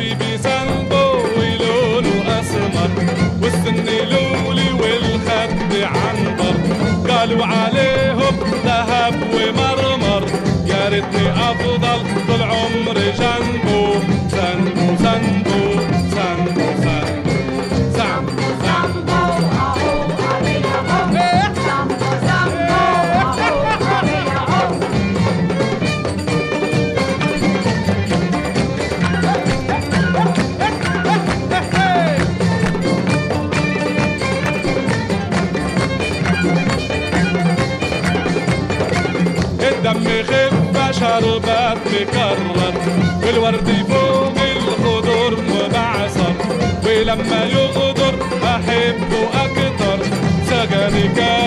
حبيبي سنبو ولونه أسمر والسن لولي والخد عنبر قالوا عليهم ذهب ومرمر يا ريتني أفضل طول عمري جنبه سنبو سنبو سنبو سنبو سنبو سنبو أهو علي أهو سنبو سنبو أهو علي أهو الدم خف شربات مكرر والورد فوق الخضر مبعثر ولما يغدر أحبه أكتر سجاني كان